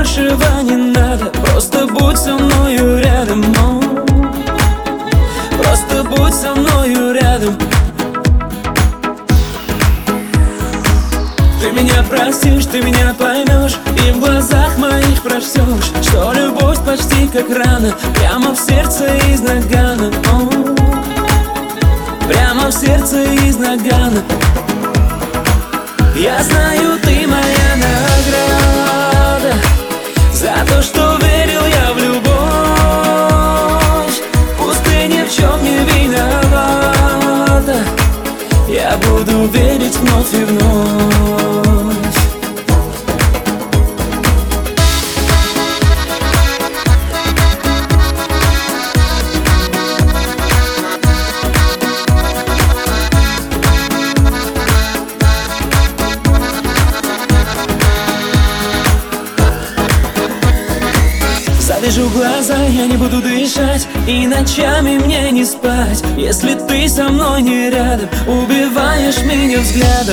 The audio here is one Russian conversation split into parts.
большего не надо. Просто будь со мною рядом, просто будь со мною рядом. Ты меня простишь, ты меня поймешь, и в глазах моих прочтешь, что любовь почти как рана, прямо в сердце из нагана, прямо в сердце из нагана. Я знаю, ты моя награда за то, что верил я в любовь. Пусть ты ни в чем не виновата, я буду верить вновь и вновь. Завяжу глаза, я не буду дышать, и ночами мне не спать, если ты со мной не рядом. Убиваешь меня взглядом,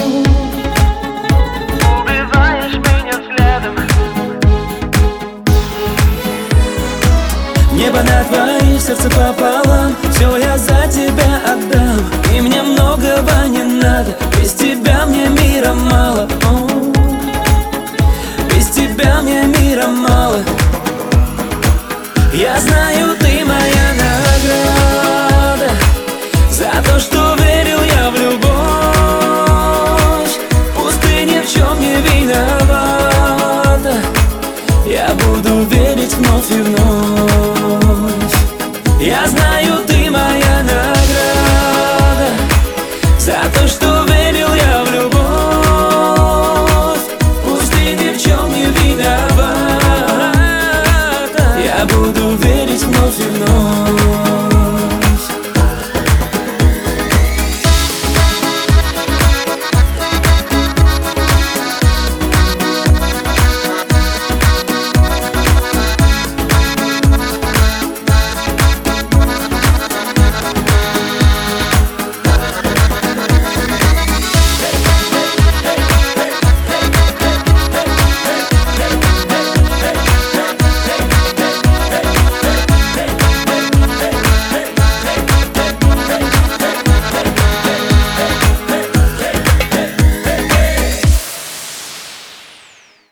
убиваешь меня взглядом. Небо на твоих, сердце пополам, все я за тебя отдам. И мне многого не надо, без тебя мне мира мало, без тебя мне мира мало. Я знаю, ты моя награда за то, что верил я в любовь. Пусть ты ни в чем не виновата, я буду верить вновь и вновь. Я знаю, ты